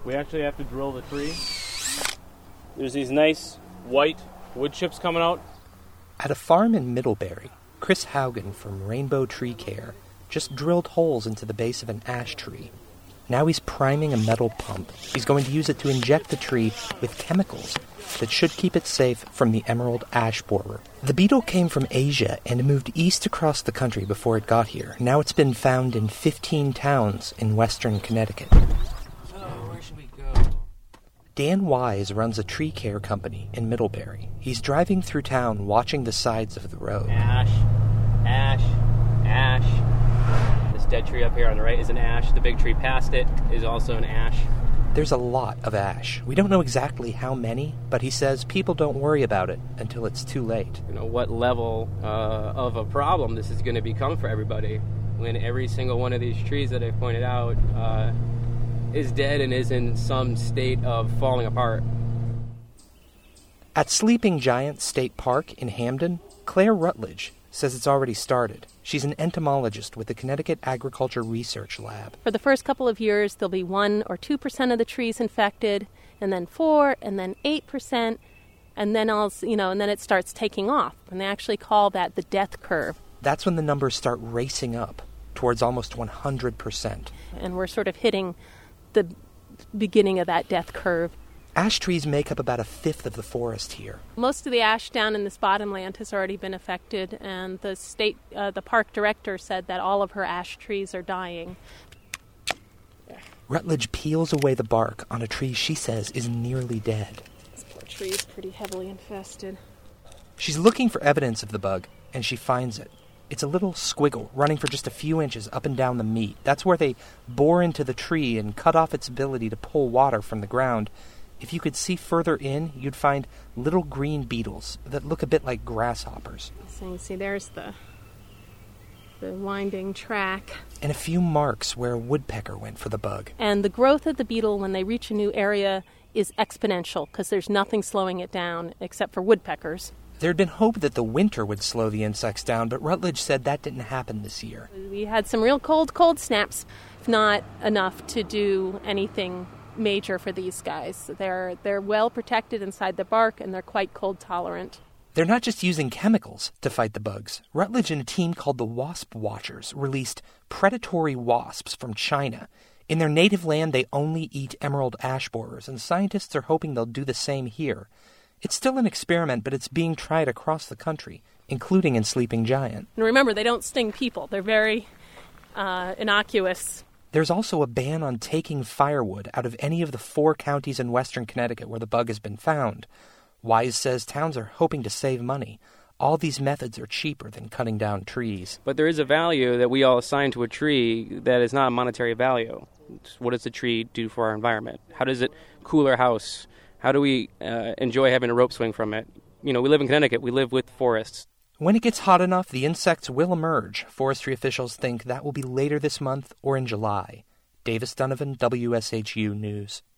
We actually have to drill the tree. There's these nice white wood chips coming out. At a farm in Middlebury, Chris Haugen from Rainbow Tree Care just drilled holes into the base of an ash tree. Now he's priming a metal pump. He's going to use it to inject the tree with chemicals that should keep it safe from the emerald ash borer. The beetle came from Asia and moved east across the country before it got here. Now it's been found in 15 towns in western Connecticut. Where should we go? Dan Wise runs a tree care company in Middlebury. He's driving through town watching the sides of the road. Ash, ash, ash. This dead tree up here on the right is an ash. The big tree past it is also an ash. There's a lot of ash. We don't know exactly how many, but he says people don't worry about it until it's too late. You know, what level of a problem this is going to become for everybody when every single one of these trees that I've pointed out is dead and is in some state of falling apart. At Sleeping Giant State Park in Hamden, Claire Rutledge says it's already started. She's an entomologist with the Connecticut Agriculture Research Lab. For the first couple of years, there'll be 1 or 2% of the trees infected, and then 4, and then 8%, and then and then it starts taking off. And they actually call that the death curve. That's when the numbers start racing up towards almost 100%. And we're sort of hitting the beginning of that death curve. Ash trees make up about 1/5 of the forest here. Most of the ash down in this bottomland has already been affected, and the park director said that all of her ash trees are dying. Rutledge peels away the bark on a tree she says is nearly dead. This poor tree is pretty heavily infested. She's looking for evidence of the bug, and she finds it. It's a little squiggle running for just a few inches up and down the meat. That's where they bore into the tree and cut off its ability to pull water from the ground. If you could see further in, you'd find little green beetles that look a bit like grasshoppers. So you see, there's the winding track. And a few marks where a woodpecker went for the bug. And the growth of the beetle when they reach a new area is exponential because there's nothing slowing it down except for woodpeckers. There'd been hope that the winter would slow the insects down, but Rutledge said that didn't happen this year. We had some real cold snaps, not enough to do anything major for these guys. They're well protected inside the bark, and they're quite cold tolerant. They're not just using chemicals to fight the bugs. Rutledge and a team called the Wasp Watchers released predatory wasps from China. In their native land, they only eat emerald ash borers, and scientists are hoping they'll do the same here. It's still an experiment, but it's being tried across the country, including in Sleeping Giant. And remember, they don't sting people. They're very innocuous. There's also a ban on taking firewood out of any of the 4 counties in western Connecticut where the bug has been found. Wise says towns are hoping to save money. All these methods are cheaper than cutting down trees. But there is a value that we all assign to a tree that is not a monetary value. What does the tree do for our environment? How does it cool our house? How do we enjoy having a rope swing from it? You know, we live in Connecticut. We live with forests. When it gets hot enough, the insects will emerge. Forestry officials think that will be later this month or in July. Davis Donovan, WSHU News.